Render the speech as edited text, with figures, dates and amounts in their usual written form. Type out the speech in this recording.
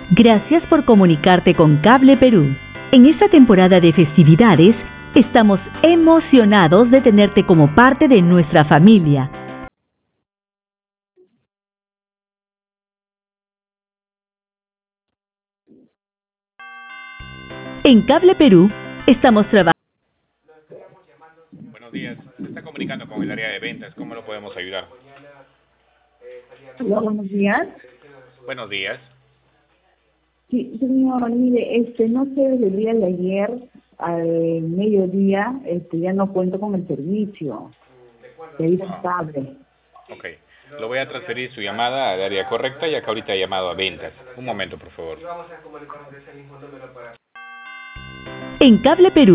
Gracias por comunicarte con Cable Perú. En esta temporada de festividades, estamos emocionados de tenerte como parte de nuestra familia. En Cable Perú, estamos trabajando. Buenos días, se está comunicando con el área de ventas, ¿cómo lo podemos ayudar? Hola, buenos días. Buenos días. Sí, señor, mire, no sé, desde el día de ayer al mediodía, ya no cuento con el servicio de ir al Ah, cable. ok, lo voy a transferir su llamada al área correcta, ya que ahorita ha llamado a ventas. Un momento, por favor. En Cable Perú,